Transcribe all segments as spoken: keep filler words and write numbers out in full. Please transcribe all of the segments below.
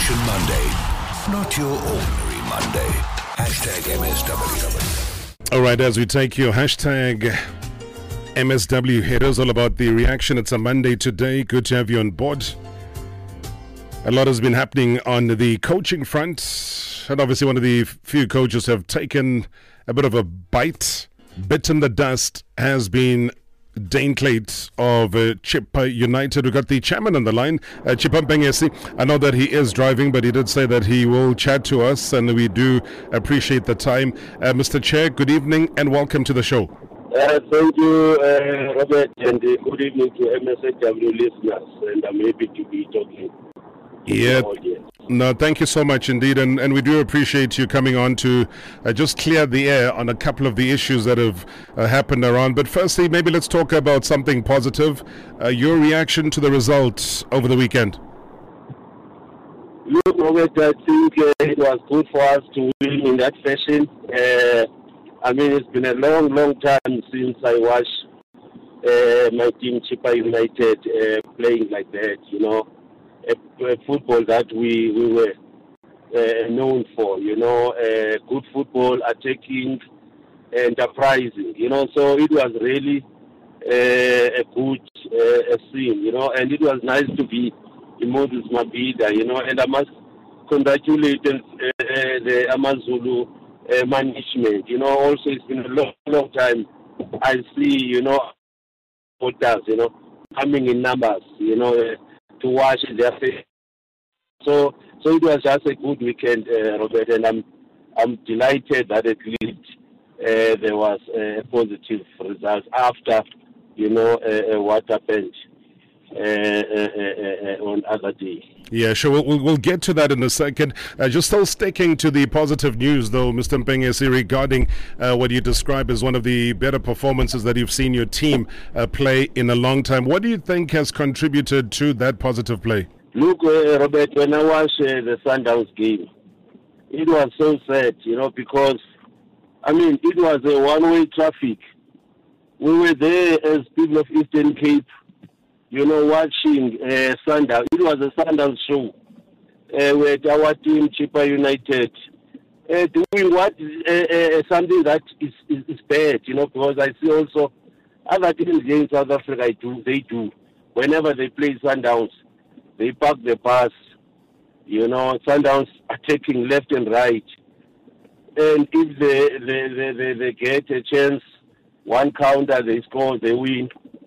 Reaction Monday. Not your ordinary Monday. Hashtag M S W. All right, as we take your hashtag M S W headers, all about the reaction. It's a Monday today. Good to have you on board. A lot has been happening on the coaching front. And obviously one of the few coaches who have taken a bit of a bite, bitten the dust, has been Dane Clayton of uh, Chippa United. We've got the chairman on the line, uh, Chippa Mpengesi. I know that he is driving, but he did say that he will chat to us, and we do appreciate the time. Uh, Mister Chair, good evening and welcome to the show. Uh, thank you, uh, Robert, and uh, good evening to M S W listeners, and I'm happy to be talking. Yeah, no, thank you so much indeed, and, and we do appreciate you coming on to uh, just clear the air on a couple of the issues that have uh, happened around. But firstly, maybe let's talk about something positive, uh, your reaction to the results over the weekend. Look, Robert, I think uh, it was good for us to win in that fashion. Uh, I mean, it's been a long, long time since I watched uh, my team, Chippa United, uh, playing like that, you know. A, a football that we, we were uh, known for, you know, uh, good football, attacking, enterprising, you know, so it was really uh, a good uh, a scene, you know, and it was nice to be in Moses Mabhida, you know, and I must congratulate uh, the Amazulu uh, management, you know, also it's been a long, long time I see, you know, supporters, you know, coming in numbers, you know, uh, to watch their face. So, so it was just a good weekend, uh, Robert, and I'm, I'm delighted that at least uh, there was a positive result after, you know, uh, uh, what happened uh, uh, uh, uh, on other day. Yeah, sure. We'll, we'll, we'll get to that in a second. Uh, just still sticking to the positive news, though, Mister Mpengesi, regarding uh, what you describe as one of the better performances that you've seen your team uh, play in a long time. What do you think has contributed to that positive play? Look, uh, Robert, when I watched uh, the Sundowns game, it was so sad, you know, because, I mean, it was a one-way traffic. We were there as people of Eastern Cape, you know, watching uh, Sundowns. It was a Sundowns show uh, with our team, Chippa United, uh, doing what uh, uh, something that is, is, is bad, you know, because I see also other teams here in South Africa, I do, they do. Whenever they play Sundowns, they park the bus, you know, Sundowns attacking left and right. And if they, they, they, they, they get a chance, one counter, they score, they win.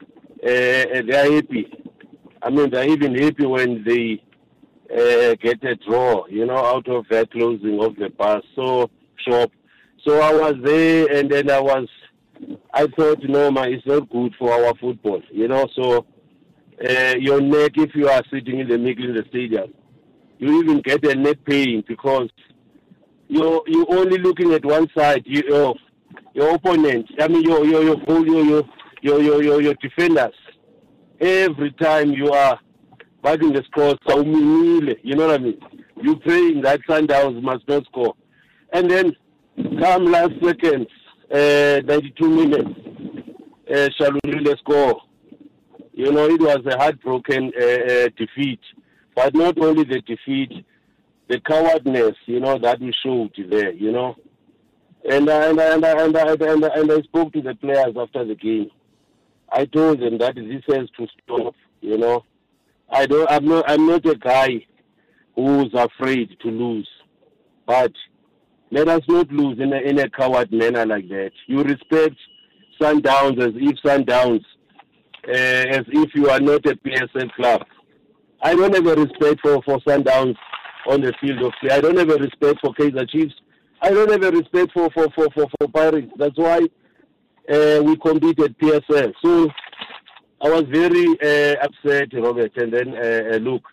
Uh, they are happy. I mean, they're even happy when they uh, get a draw, you know, out of that closing of the bus so shop. So I was there, and then I was, I thought, no, man, it's not good for our football, you know. So uh, your neck, if you are sitting in the middle of the stadium, you even get a neck pain because you're you only looking at one side. You, your your opponent, I mean, your your your your your Your, your, your, your defenders, every time you are bagging the score, you know what I mean? You're praying that Sundowns must not score. And then come last seconds, uh, ninety-two minutes, uh, Shalulile score. You know, it was a heartbroken uh, uh, defeat. But not only the defeat, the cowardness, you know, that we showed there, you know. And, uh, and, uh, and, uh, and, uh, and, uh, and, uh, and I spoke to the players after the game. I told them that this has to stop, you know. I don't, I'm not, I'm not a guy who's afraid to lose. But let us not lose in a, in a coward manner like that. You respect Sundowns as if Sundowns, uh, as if you are not a P S L club. I don't have a respect for, for Sundowns on the field of play. I don't have a respect for Kaizer Chiefs. I don't have a respect for, for, for, for, for Pirates. That's why Uh, we competed P S L. So I was very uh, upset, Robert. And then, uh, look,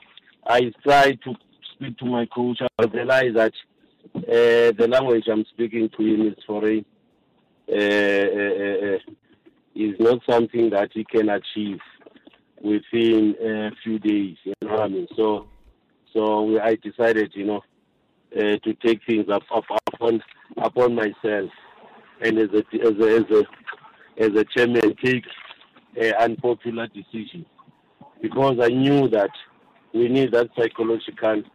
I tried to speak to my coach. I realized that uh, the language I'm speaking to him is foreign. Uh, uh, uh, is not something that he can achieve within a few days. You know what I mean? So, so we, I decided, you know, uh, to take things up, up upon upon myself. And as a as a as a, as a chairman, take an unpopular decision because I knew that we need that psychological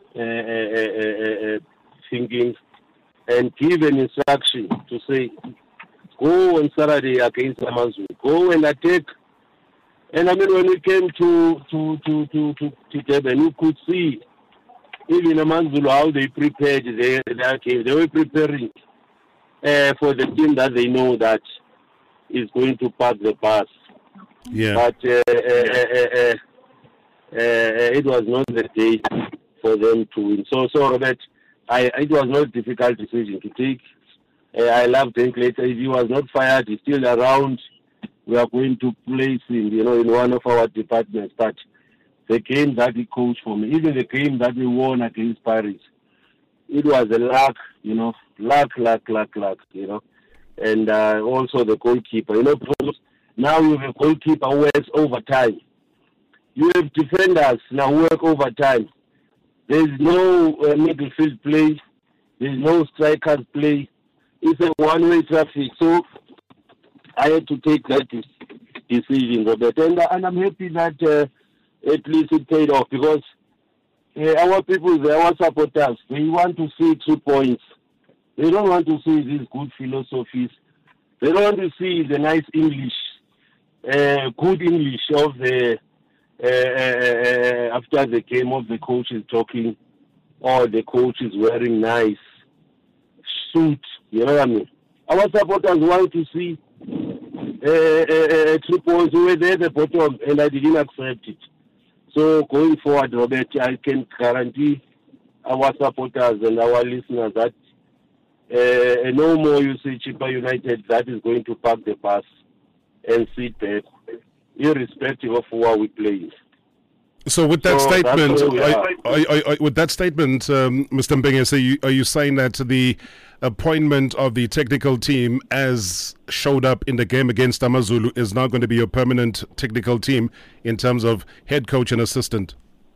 uh, uh, uh, uh, thinking and give an instruction to say, go on Saturday against Amazulu, go and attack. And I mean, when we came to to to to to, to Durban, you could see even Amazulu how they prepared their, their game. They were preparing uh, for the team that they know that is going to pass the bus. Yeah. But uh, uh, uh, uh, uh, it was not the day for them to win. So, so Robert, I, it was not a difficult decision to take. Uh, I love Dinklage. If he was not fired, he's still around. We are going to place him, you know, in one of our departments. But the game that he coached for me, even the game that we won against Paris, it was a luck, you know, luck, luck, luck, luck, you know. And uh, also the goalkeeper, you know, because now you have a goalkeeper who works overtime. You have defenders now who work overtime. There's no uh, midfield play. There's no strikers play. It's a one-way traffic. So I had to take that decision, Robert. And, and I'm happy that uh, at least it paid off because uh, our people, our supporters, they want to see two points. They don't want to see these good philosophies. They don't want to see the nice English, uh, good English of the uh, uh, after the game of the coach is talking, or the coach is wearing nice suit. You know what I mean? Our supporters want to see uh, uh, uh, three points. We were there at the bottom, and I didn't accept it. So going forward, Robert, I can guarantee our supporters and our listeners that uh, no more you see Chippa United that is going to park the bus and sit back, irrespective of who are we playing. So with that So statement, that's where we I, are. I, I, I, with that statement, um, Mister Mbenge, so you, are you saying that the appointment of the technical team as showed up in the game against Amazulu is now going to be your permanent technical team in terms of head coach and assistant?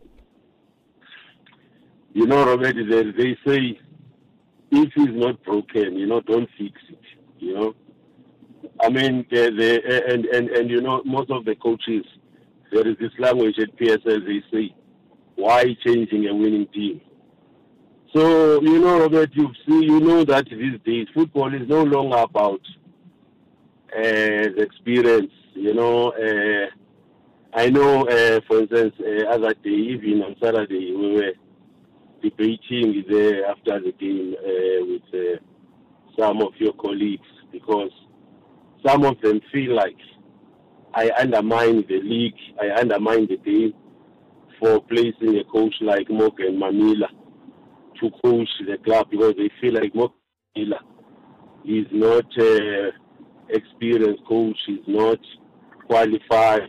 You know, Robert, they, they say, if it's not broken, you know, don't fix it, you know. I mean, they, they, and, and, and, you know, most of the coaches, there is this language at P S L, they say, why changing a winning team? So, you know, Robert, you see, you know that these days, football is no longer about uh, the experience, you know. Uh, I know, uh, for instance, uh, other day, even on Saturday, we were debating there after the game uh, with uh, some of your colleagues because some of them feel like I undermine the league, I undermine the game for placing a coach like Morgan Mamila to coach the club because they feel like Morgan Mamila is not uh, experienced coach, is not qualified.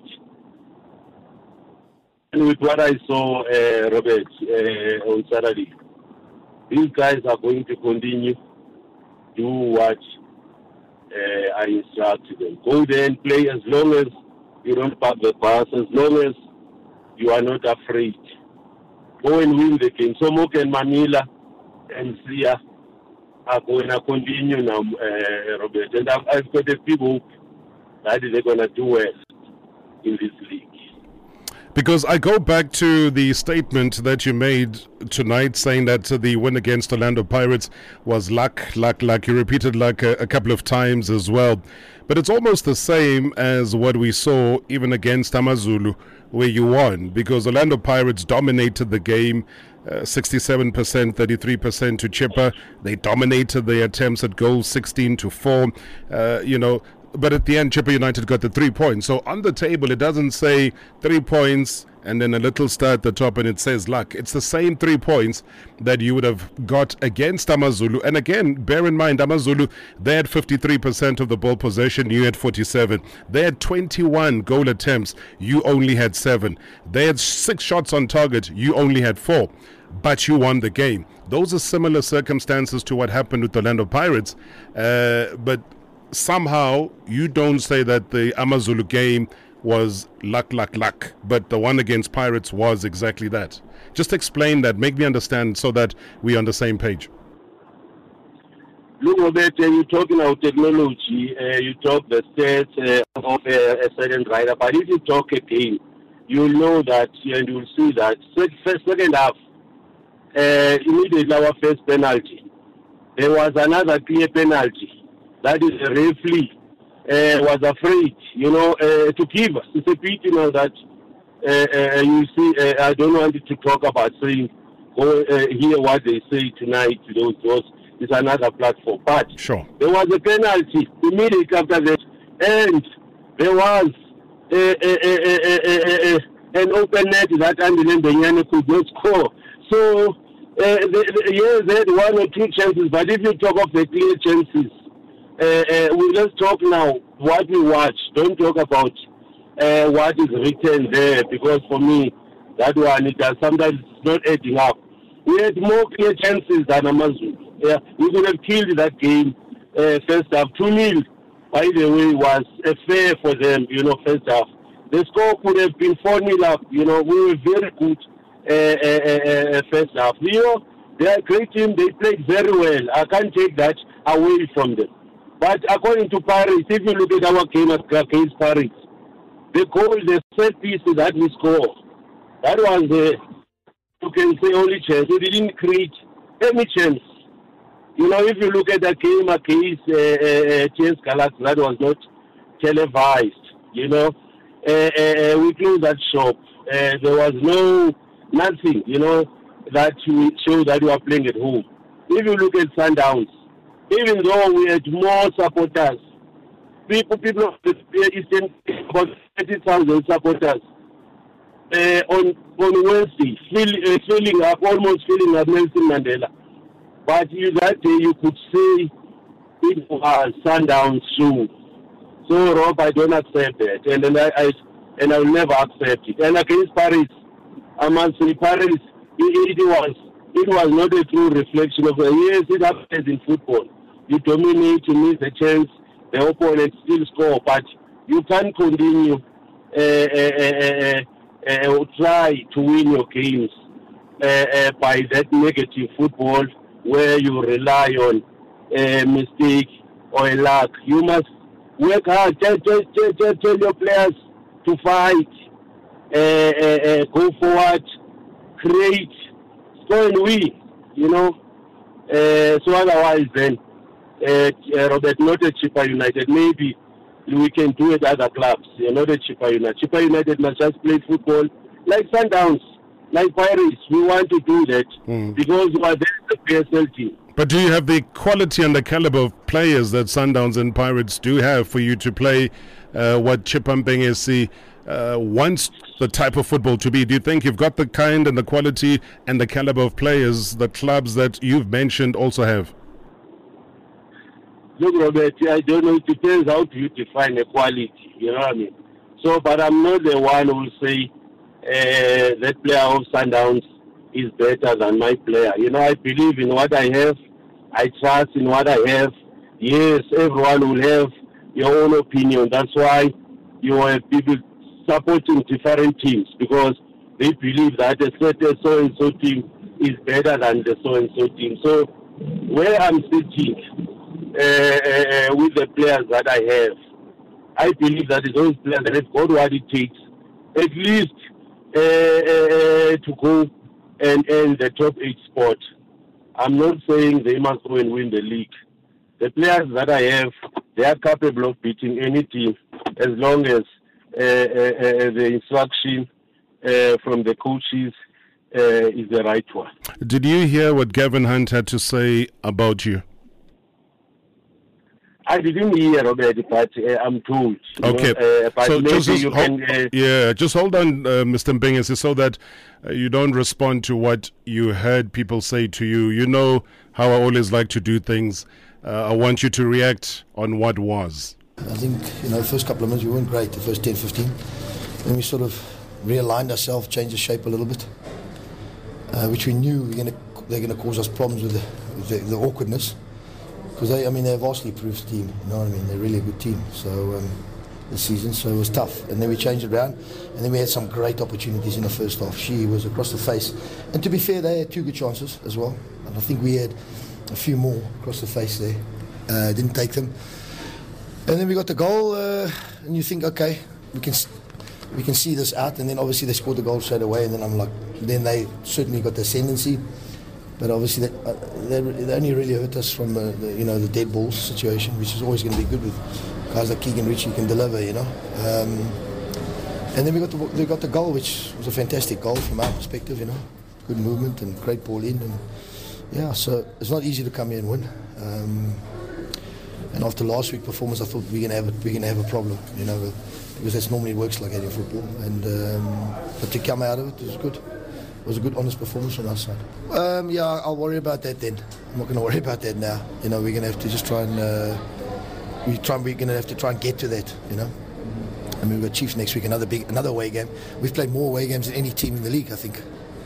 And with what I saw, uh, Robert, uh, on Saturday, these guys are going to continue do what uh, I instructed them. Go there and play as long as you don't park the bus, as long as you are not afraid. Go and win the game. So Moke and Manila and Sia are going to continue now, uh, Robert. And I've, I've got a big hope that they're going to do well in this league. Because I go back to the statement that you made tonight saying that the win against Orlando Pirates was luck, luck, luck. You repeated luck a, a couple of times as well. But it's almost the same as what we saw even against Amazulu, where you won, because Orlando Pirates dominated the game, uh, sixty-seven percent, thirty-three percent to Chipper. They dominated the attempts at goals, sixteen to four. Uh, you know, but at the end, Chipper United got the three points. So on the table, it doesn't say three points and then a little star at the top and it says luck. It's the same three points that you would have got against Amazulu. And again, bear in mind, Amazulu, they had fifty-three percent of the ball possession, you had forty-seven. They had twenty-one goal attempts, you only had seven. They had six shots on target, you only had four. But you won the game. Those are similar circumstances to what happened with the Orlando Pirates. Uh, but somehow you don't say that the Amazulu game was luck, luck, luck, but the one against Pirates was exactly that. Just explain that, make me understand so that we're on the same page. Look, Robert, uh, you're talking about technology, uh, you talk the stats uh, of uh, a certain rider, but if you talk a game, you'll know that and you'll see that first, second half, uh, immediately our first penalty, there was another clear penalty that is the referee uh, was afraid, you know, uh, to give us. It's a pity, you know, that uh, uh, you see, uh, I don't want to talk about saying, go uh, hear what they say tonight, those, those, it's another platform. But sure. There was a penalty immediately after that, and there was a, a, a, a, a, a, an open net that Andile Mbenyane could not score. So, uh, the, the, yes, they had one or two chances, but if you talk of the clear chances, uh, uh, we just talk now what we watch. Don't talk about uh, what is written there, because for me, that one, it does, sometimes it's not adding up. We had more clear chances than Amazulu. Yeah, we could have killed that game uh, first half. two nil, by the way, was a fair for them, you know, first half. The score could have been four nil up. You know, we were very good uh, uh, uh, first half. You know, they are a great team. They played very well. I can't take that away from them. But according to Paris, if you look at our game against Paris, the goal, the set piece that we scored, that was the, you can say, only chance. We didn't create any chance. You know, if you look at the game against uh, uh, T S Galaxy, that was not televised. You know, uh, uh, we closed that shop. Uh, there was no, nothing, you know, that we showed that we are playing at home. If you look at Sundowns, even though we had more supporters, people, people of the Eastern, about thirty thousand supporters, uh, on on Wednesday, fill, uh, filling up, almost filling up Nelson Mandela. But you, that day you could say it was Sundowns show. So Rob, I don't accept that, and then I, I and I will never accept it. And against Paris, I must say Paris, it, it was it was not a true reflection of the yes, it happens in football. You dominate, you miss a chance, the opponent still score, but you can't continue uh, uh, uh, uh, try to win your games uh, uh, by that negative football where you rely on a mistake or a luck. You must work hard. Tell, tell, tell, tell, tell your players to fight, uh, uh, uh, go forward, create, score and win, you know. Uh, so otherwise then, uh, uh, Robert, not a Chippa United. Maybe we can do it at other clubs. You're not a Chippa United. Chippa United must just play football like Sundowns, like Pirates. We want to do that mm. because we are there the P S L team. But do you have the quality and the caliber of players that Sundowns and Pirates do have for you to play uh, what Chippa Mbengyane uh, wants the type of football to be? Do you think you've got the kind and the quality and the caliber of players the clubs that you've mentioned also have? Look, Robert, I don't know. It depends how do you define equality. You know what I mean? So, but I'm not the one who will say uh, that player of Sundowns is better than my player. You know, I believe in what I have. I trust in what I have. Yes, everyone will have your own opinion. That's why you have people supporting different teams, because they believe that a certain so-and-so team is better than the so-and-so team. So where I'm sitting uh, uh, with the players that I have, I believe that those players that have got what it takes, at least uh, uh, to go and earn the top eight spot. I'm not saying they must go and win the league. The players that I have, they are capable of beating any team as long as uh, uh, uh, the instruction uh, from the coaches uh, is the right one. Did you hear what Gavin Hunt had to say about you? I didn't hear Robert, but uh, I'm told. Okay, know, uh, but so just, just you hold, can, uh, yeah, just hold on, uh, Mister Mbengyane, so that uh, you don't respond to what you heard people say to you. You know how I always like to do things. Uh, I want you to react on what was. I think, you know, the first couple of minutes we weren't great, the first ten, fifteen. Then we sort of realigned ourselves, changed the shape a little bit, uh, which we knew we were gonna, they're going to cause us problems with the, with the, the awkwardness. Because they, I mean, they're a vastly improved team, you know what I mean? They're really a good team. So um, this season, so it was tough. And then we changed it around, and then we had some great opportunities in the first half. She was across the face, and to be fair, they had two good chances as well. And I think we had a few more across the face there. Uh, didn't take them. And then we got the goal, uh, and you think, okay, we can we can see this out. And then obviously they scored the goal straight away. And then I'm like, then they certainly got the ascendancy. But obviously, that, uh, they, they only really hurt us from uh, the, you know, the dead balls situation, which is always going to be good with guys like Keegan Ritchie can deliver, you know. Um, and then we got the we got the goal, which was a fantastic goal from our perspective, you know. Good movement and great ball in, and yeah, so it's not easy to come here and win. Um, and after last week's performance, I thought we're gonna have a, we're gonna have a problem, you know, because that's normally works like that in football. And um, but to come out of it, it was good. It was a good, honest performance from our side. Um, yeah, I'll worry about that then. I'm not going to worry about that now. You know, we're going to have to just try and uh, we try. We're going to have to try and get to that. You know, I mean, we've got Chiefs next week, another big, another away game. We've played more away games than any team in the league. I think.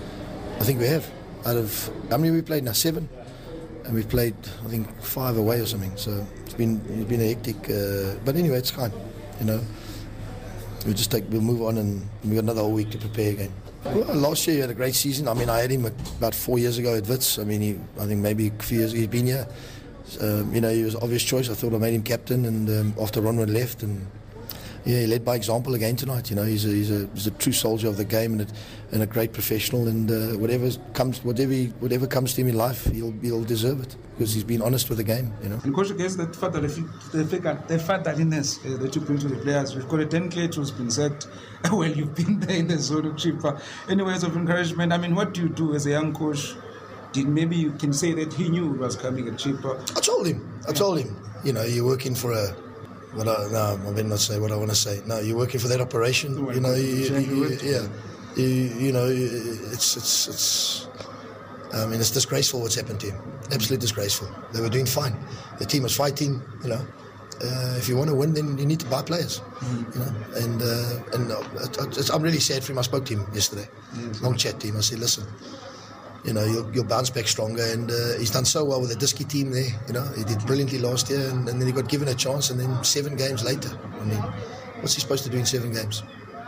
I think we have. Out of how many we played now? Seven, and we've played I think five away or something. So it's been it's been a hectic. Uh, but anyway, it's fine. You know, we'll just take. We'll move on, and we got another whole week to prepare again. Well, last year he had a great season. I mean, I had him about four years ago at Wits. I mean, he, I think maybe a few years he's been here. Um, you know, he was an obvious choice. I thought I made him captain, and um, after Ronwood left, and yeah, he led by example again tonight. You know, he's a, he's a, he's a true soldier of the game, and a, and a great professional. And uh, whatever comes, whatever he, whatever comes to him in life, he'll he'll deserve it because he's been honest with the game. You know. And coach, I guess that father, the fatherliness uh, that you bring to the players. We've got a ten K who's been sacked. Well, you've been there in the zone of Chipper. Any words of encouragement? I mean, what do you do as a young coach? Did maybe you can say that he knew it was coming at Chipper? I told him. I told him. You know, you're working for a. What I, no, I better not say what I want to say. No, you're working for that operation. You know, you, you, you, yeah. You, you know, it's it's it's. I mean, it's disgraceful what's happened to him. Absolutely disgraceful. They were doing fine. The team was fighting. You know. Uh, if you want to win, then you need to buy players, mm. you know. And uh, and uh, it's, I'm really sad for him. I spoke to him yesterday, yes. Long chat to him. I said, listen, you know, you'll, you'll bounce back stronger. And uh, he's done so well with the Diski team there. You know, he did brilliantly last year, and, and then he got given a chance. And then seven games later, I mean, what's he supposed to do in seven games?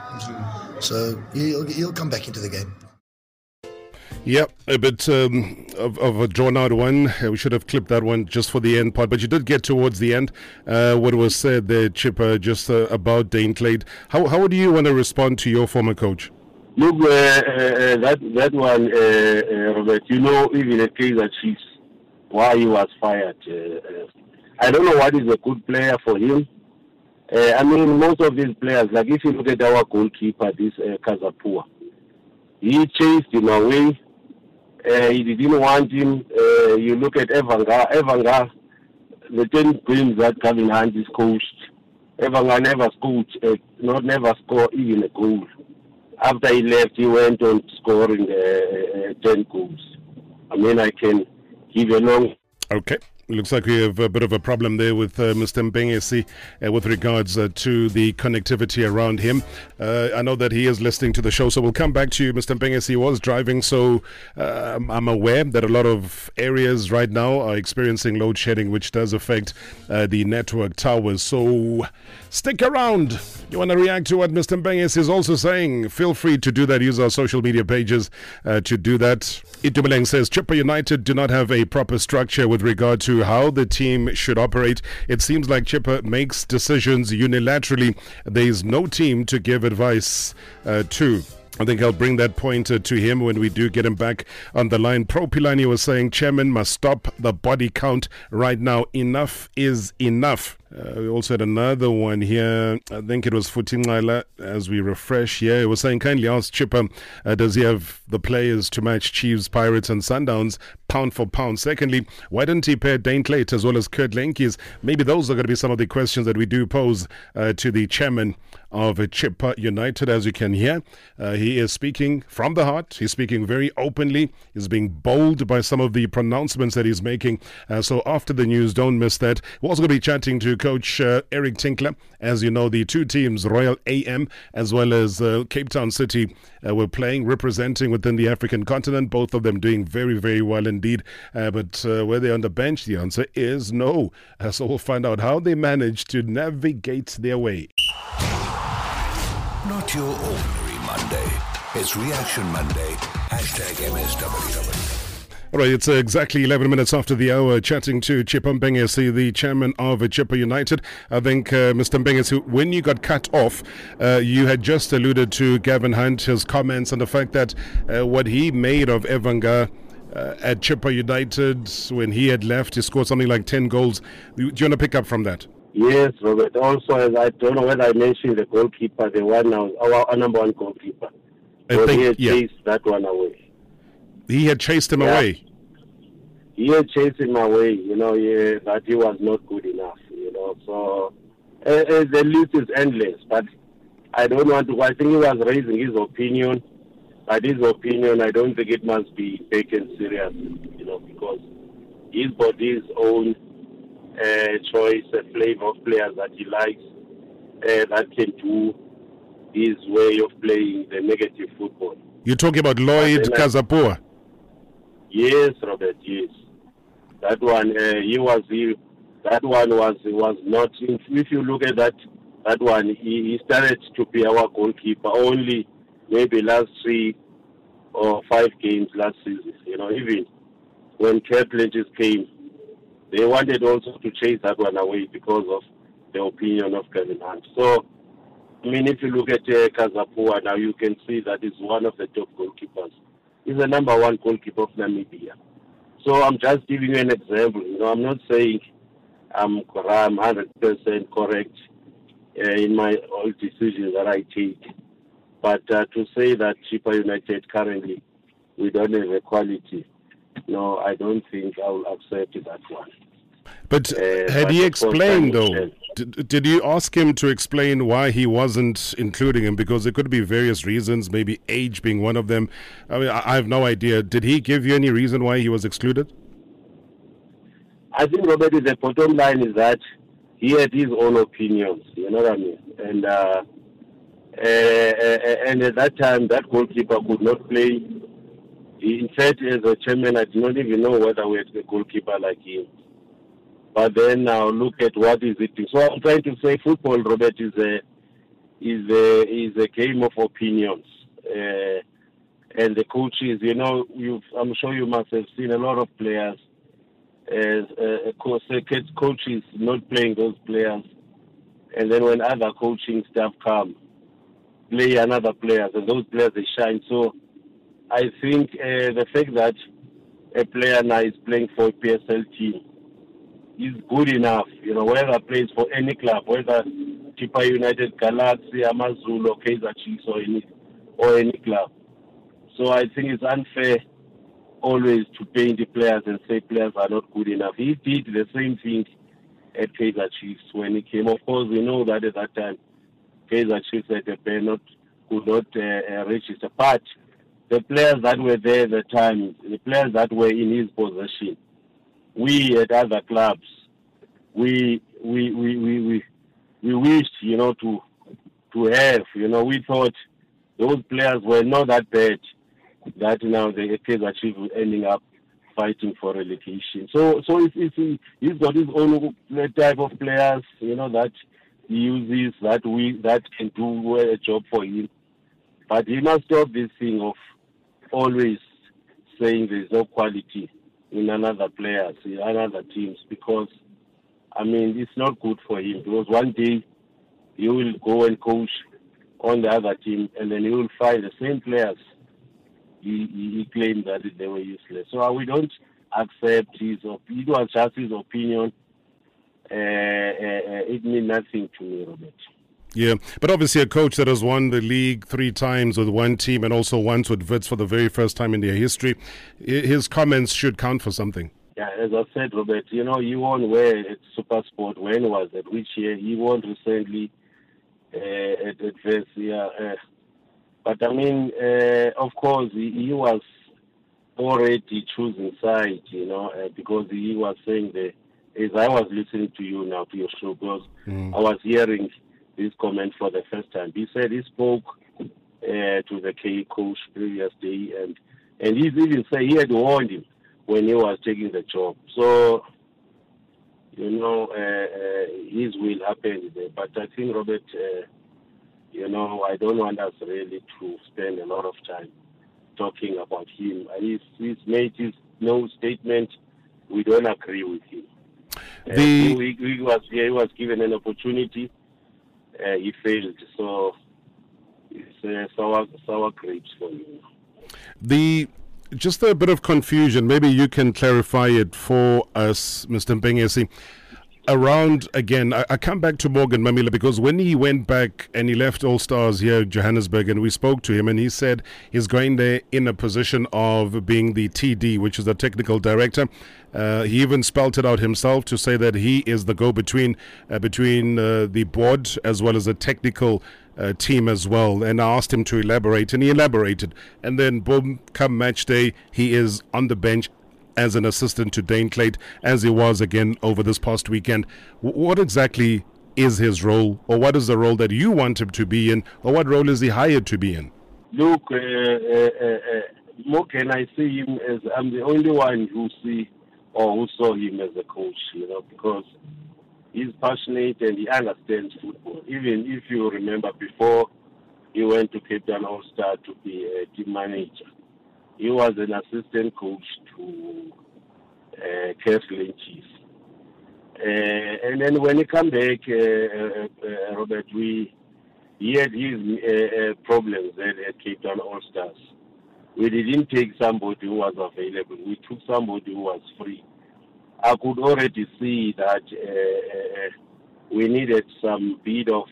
Mm. So he'll he'll come back into the game. Yep, a bit um, of, of a drawn-out one. Uh, we should have clipped that one just for the end part, but you did get towards the end. Uh, what was said there, Chipper, just uh, about Dane Clayton. How how do you want to respond to your former coach? Look, uh, uh, that that one, uh, uh, Robert. You know, even at Kaizer Chiefs, why he was fired. Uh, uh, I don't know what is a good player for him. Uh, I mean, most of these players, like if you look at our goalkeeper, this uh, Kazapua, he chased him away. Uh, he didn't want him. Uh, you look at Evanga. Evanga, the ten games that Kevin Hunt is coached, Evanga never scored, uh, not never scored even a goal. After he left, he went on scoring uh, uh, ten goals. I mean, I can give a long. Okay. Looks like we have a bit of a problem there with uh, Mister Mbengesi uh, with regards uh, to the connectivity around him. Uh, I know that he is listening to the show, so we'll come back to you. Mister Mbengesi was driving, so uh, I'm aware that a lot of areas right now are experiencing load shedding, which does affect uh, the network towers. So stick around. You want to react to what Mister Mbengesi is also saying? Feel free to do that. Use our social media pages uh, to do that. Itumeleng says, Chipper United do not have a proper structure with regard to how the team should operate. It seems like Chipper makes decisions unilaterally. There is no team to give advice uh, to. I think I'll bring that point uh, to him when we do get him back on the line. Pro Pilani was saying, Chairman must stop the body count right now. Enough is enough. Uh, we also had another one here. I think it was Futingala as we refresh here. It was saying, kindly ask Chipper, uh, does he have the players to match Chiefs, Pirates and Sundowns pound for pound? Secondly, why didn't he pair Dane Clayton as well as Kurt Lenkies? Maybe those are going to be some of the questions that we do pose uh, to the chairman of uh, Chipper United. As you can hear, uh, he is speaking from the heart. He's speaking very openly. He's being bold by some of the pronouncements that he's making. Uh, so after the news, don't miss that. We're also going to be chatting to Coach uh, Eric Tinkler. As you know, the two teams, Royal A M as well as uh, Cape Town City, uh, were playing, representing within the African continent. Both of them doing very, very well indeed. Uh, but uh, were they on the bench? The answer is no. Uh, so we'll find out how they managed to navigate their way. Not your ordinary Monday. It's Reaction Monday. Hashtag M S W. All right, it's uh, exactly eleven minutes after the hour, chatting to Chipper Mbengesi, the chairman of uh, Chipper United. I think, uh, Mister Mbengesi, when you got cut off, uh, you had just alluded to Gavin Hunt, his comments, and the fact that uh, what he made of Evanga uh, at Chippa United when he had left. He scored something like ten goals. Do you want to pick up from that? Yes, Robert. Also, as I don't know whether I mentioned the goalkeeper, the one now, our, our number one goalkeeper. I so think, he had yeah. chased that one away. He had chased him Yeah. away. He had chased him away, you know, yeah, that he was not good enough, you know. So uh, uh, the list is endless, but I don't want to, I think he was raising his opinion, but his opinion, I don't think it must be taken serious, you know, because he's got his own uh, choice, a flavor of players that he likes, uh, that can do his way of playing the negative football. You're talking about Lloyd But then I- Kazapua. Yes, Robert, yes. That one, uh, he was, he, that one was was not, if you look at that, that one, he, he started to be our goalkeeper only maybe last three or five games last season. You know, even when Kaplan just came, they wanted also to chase that one away because of the opinion of Kevin Hunt. So, I mean, if you look at uh, Kazapua now, you can see that he's one of the top goalkeepers. He's the number one goalkeeper of Namibia. So I'm just giving you an example. You know, I'm not saying I'm I'm one hundred percent correct uh, in my all decisions that I take. But uh, to say that Chippa United currently, we don't have a quality, no, I don't think I will accept that one. But Uh, had but he of course, explained, I though? understand. Did, did you ask him to explain why he wasn't including him? Because there could be various reasons, maybe age being one of them. I mean, I, I have no idea. Did he give you any reason why he was excluded? I think, Robert, the bottom line is that he had his own opinions, you know what I mean? And uh, uh, and at that time, that goalkeeper could not play. In fact, as a chairman, I did not even know whether we had a goalkeeper like him. But then now look at what is it. So I'm trying to say football, Robert, is a is a is a game of opinions. Uh, and the coaches, you know, you I'm sure you must have seen a lot of players as uh, coach, coaches not playing those players, and then when other coaching staff come, play another players, and those players they shine. So I think uh, the fact that a player now is playing for a P S L team is good enough, you know, whether plays for any club, whether Chippa United, Galaxy, Amazulu, or Kaizer Chiefs, or any, or any club. So I think it's unfair always to paint the players and say players are not good enough. He did the same thing at Kaizer Chiefs when he came. Of course, we know that at that time, Kaizer Chiefs at the pen not, could not uh, uh, register. But the players that were there at the time, the players that were in his possession, we at other clubs, we we we we we, we wished, you know, to to have, you know, we thought those players were not that bad, that now the Kaizer Chiefs were ending up fighting for relegation. So so it's, it's, he's got his own type of players, you know, that he uses, that we that can do a job for him. But he must stop this thing of always saying there's no quality in another players, in another teams, because, I mean, it's not good for him. Because one day he will go and coach on the other team, and then he will find the same players he, he, he claimed that they were useless. So we don't accept his opinion. It was just his opinion. Uh, uh, it means nothing to me, Robert. Yeah, but obviously a coach that has won the league three times with one team and also once with Wits for the very first time in their history, his comments should count for something. Yeah, as I said, Robert, you know, he won where at SuperSport. When was it? Which year? He won recently uh, at, at Wits, yeah. Uh, but I mean, uh, of course, he, he was already choosing side, you know, uh, because he was saying that, as I was listening to you now, to your show, because mm. I was hearing this comment for the first time. He said he spoke uh, to the K coach previous day, and and he even said he had warned him when he was taking the job. So, you know, uh, uh, his will happen there. But I think, Robert, uh, you know, I don't want us really to spend a lot of time talking about him. He's, he's made his no statement. We don't agree with him. Uh, the... he, he, was, he was given an opportunity. Uh, he failed, so it's uh, sour, sour grapes for you. The just a bit of confusion. Maybe you can clarify it for us, Mister Mpengesi. Around, again, I, I come back to Morgan Mamila because when he went back and he left All Stars here in Johannesburg and we spoke to him and he said he's going there in a position of being the T D, which is the technical director. Uh, he even spelt it out himself to say that he is the go-between uh, between uh, the board as well as the technical uh, team as well. And I asked him to elaborate and he elaborated. And then, boom, come match day, he is on the bench as an assistant to Dane Clayton, as he was again over this past weekend. W- what exactly is his role, or what is the role that you want him to be in, or what role is he hired to be in? Look, uh, uh, uh, Morgan, I see him as, I'm the only one who see or who saw him as a coach, you know, because he's passionate and he understands football. Even if you remember before he went to Cape Town All-Star to be a team manager, he was an assistant coach to uh, Kev Lynch's. Uh, and then when he came back, uh, uh, uh, Robert, we he had his uh, uh, problems at, at Cape Town All-Stars. We didn't take somebody who was available. We took somebody who was free. I could already see that uh, uh, we needed some bit of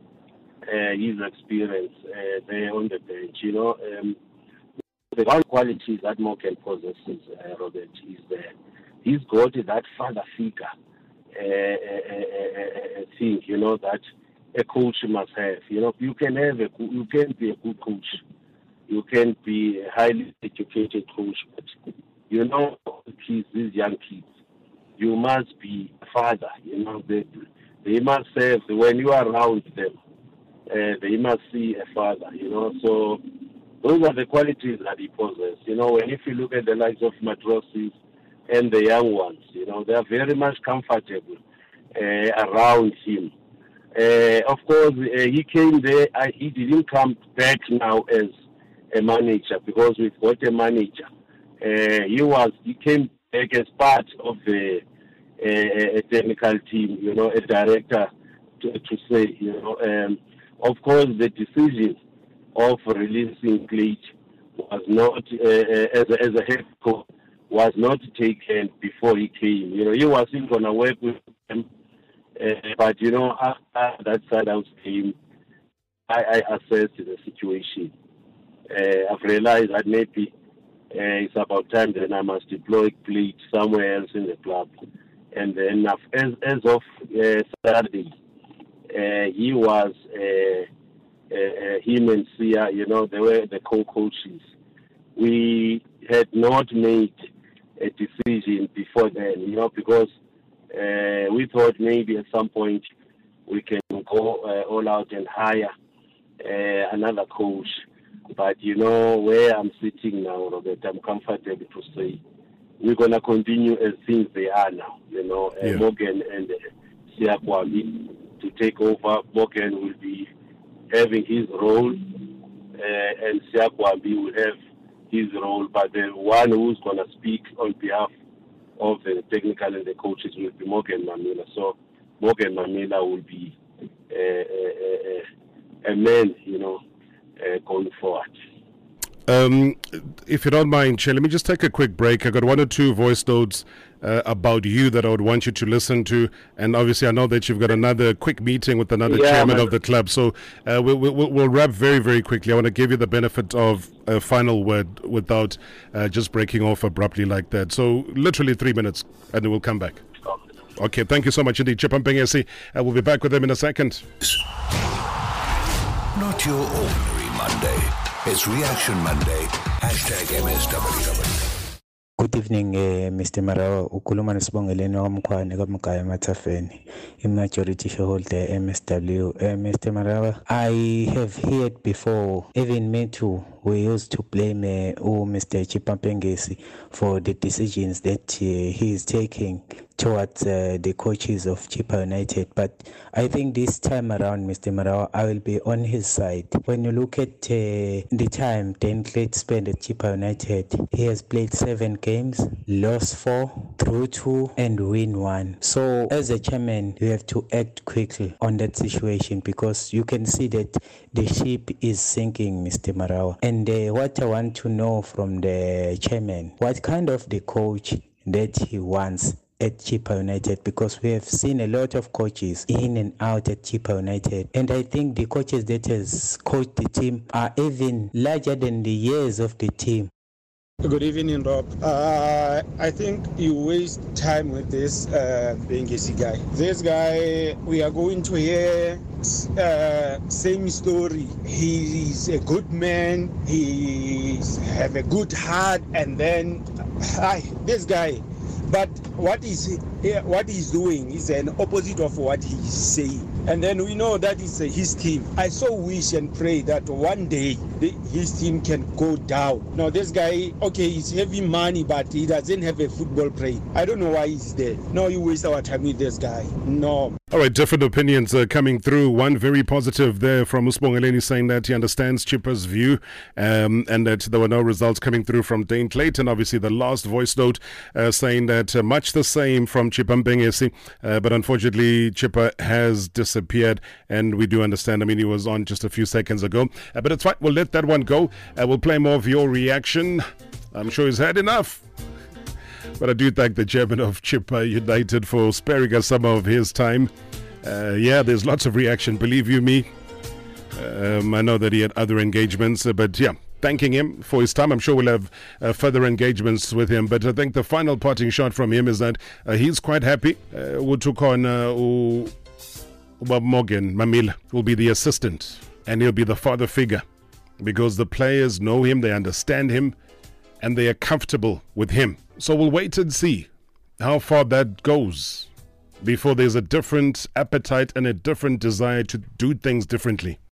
uh, his experience uh, there on the bench, you know. Um, The one quality that Morgan possesses, uh, Robert, is that he's got that father figure uh, uh, uh, thing, you know, that a coach must have. You know, you can have a, you can be a good coach, you can be a highly educated coach, but you know, kids, these young kids, you must be a father. You know, they they must have, when you are around them, uh, they must see a father. You know, so. Those are the qualities that he possesses. You know, and if you look at the likes of Matrosis and the young ones, you know, they are very much comfortable uh, around him. Uh, of course, uh, he came there, uh, he didn't come back now as a manager because we've got a manager. Uh, he was, he came back as part of the uh, a technical team, you know, a director to, to say, you know. Um, of course, the decision of releasing Clayton was not, uh, as, a, as a head coach, was not taken before he came. You know, he wasn't going to work with them. Uh, but, you know, after that side-out came, I, I assessed the situation. Uh, I've realized that maybe uh, it's about time that I must deploy Clayton somewhere else in the club. And then as, as of uh, Saturday, uh, he was... Uh, Uh, uh, him and Sia, you know, they were the co-coaches. We had not made a decision before then, you know, because uh, we thought maybe at some point we can go uh, all out and hire uh, another coach. But, you know, where I'm sitting now, Robert, I'm comfortable to say we're going to continue as things they are now, you know, uh, yeah. Morgan and uh, Sia Kwame to take over. Morgan will be having his role, uh, and Siakwambi will have his role, but the one who's going to speak on behalf of the technical and the coaches will be Morgan Mamila. So Morgan Mamila will be uh, a, a, a man, you know, uh, going forward. Um, if you don't mind, Che, let me just take a quick break. I got one or two voice notes uh, about you that I would want you to listen to, and obviously I know that you've got another quick meeting with another yeah, chairman man. of the club, so uh, we'll, we'll, we'll wrap very, very quickly. I want to give you the benefit of a final word without uh, just breaking off abruptly like that. So literally three minutes, and then we'll come back. Okay, thank you so much indeed, Chip Mpengesi. Uh, we'll be back with him in a second. Not your ordinary Monday. It's Reaction Monday. Hashtag M S W. Good evening, uh, Mister Marawa. Ukuluma nisibongeleni wamkhwane kaMgaya Mathafeni, majority shareholder M S W. Uh, Mister Marawa, I have heard before, even me too, we used to blame uh, oh, Mister Chip Mpengesi for the decisions that uh, he is taking towards uh, the coaches of Chippa United. But I think this time around, Mister Marawa, I will be on his side. When you look at uh, the time Dan Clayton spent at Chippa United, he has played seven games, lost four, drew two, and win one. So as a chairman, you have to act quickly on that situation, because you can see that the ship is sinking, Mister Marawa. And uh, what I want to know from the chairman, what kind of the coach that he wants at Chippa United, because we have seen a lot of coaches in and out at Chippa United, and I think the coaches that has coached the team are even larger than the years of the team. Good evening, Rob. Uh, I think you waste time with this uh, Bengesi guy. This guy, we are going to hear uh, same story. He is a good man. He have a good heart, and then uh, this guy. But what is what he's doing is an opposite of what he's saying. And then we know that is his team. I so wish and pray that one day the, his team can go down. Now this guy, okay, he's having money, but he doesn't have a football brain. I don't know why he's there. No, you waste our time with this guy. No. All right, different opinions uh, coming through. One very positive there from Usbongeleni, saying that he understands Chippa's view um, and that there were no results coming through from Dane Clayton. Obviously, the last voice note uh, saying that uh, much the same from Chippa Mbengesi, uh, but unfortunately, Chippa has disappeared, and we do understand. I mean, he was on just a few seconds ago, uh, but it's fine. We'll let that one go. Uh, we'll play more of your reaction. I'm sure he's had enough. But I do thank the chairman of Chippa United for sparing us some of his time. Uh, yeah, there's lots of reaction, believe you me. Um, I know that he had other engagements, uh, but yeah, thanking him for his time. I'm sure we'll have uh, further engagements with him. But I think the final parting shot from him is that uh, he's quite happy. Uh, we took on uh, Bob Morgan, Mamil, will be the assistant, and he'll be the father figure, because the players know him, they understand him, and they are comfortable with him. So we'll wait and see how far that goes before there's a different appetite and a different desire to do things differently.